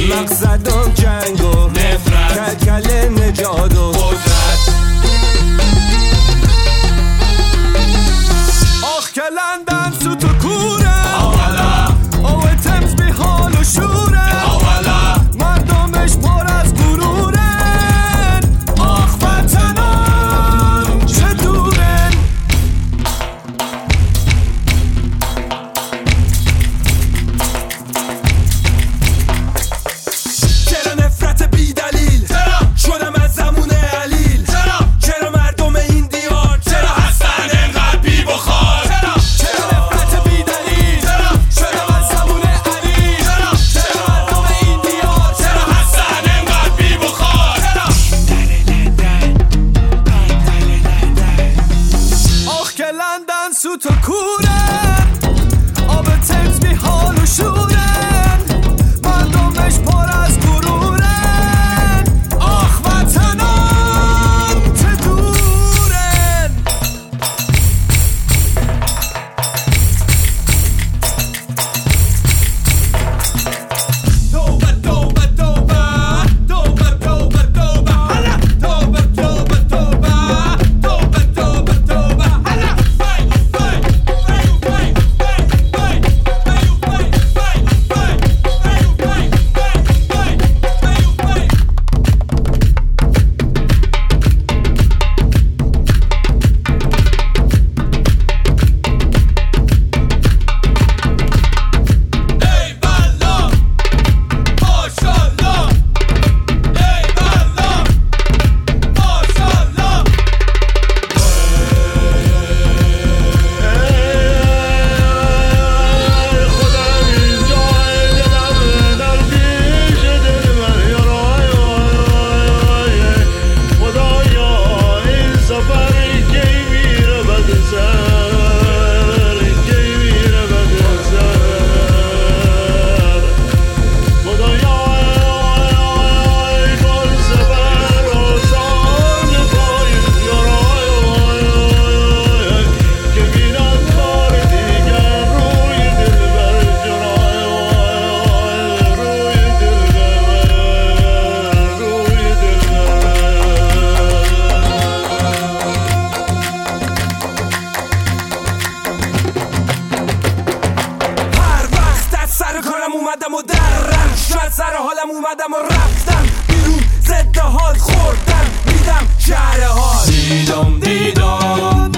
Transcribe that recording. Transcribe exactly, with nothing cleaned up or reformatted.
داری، مقصدم جنگ و نفرت، کلکل نجات و قدرت. آخ که لندن سوت و کوره، آولا آوه تمز بی حال و شوره، آولا مردمش پر از غرورن. آخ وطنم چه دورن. چرا نفرت بی دلیل، شدم از زمون علیل، چرا مردم این دیار، چرا هستن انقدر بی بخار، چرا نفرت بی دلیل، شدم از زمون علیل، چرا مردم این دیار، چرا هستن انقدر بی بخار. آخ که لندن سوت و کورن، آب تمز بی حال و شورن، مردمش پر از غرورن. آخ وطنم چه دورن. توبه توبه توبه توبه توبه توبه هلا توبه توبه توبه توبه توبه توبه هلا فای فای فای فای فای فای فای فای فای ای بلا ماشاءالله، ای بلا ماشاءالله. هر وقت از سر کارم اومدم و درم، شاید سر حالم اومدم و رفتم بیرون، ضد حال خوردم، دیدم شهر حال، دیدم دیدم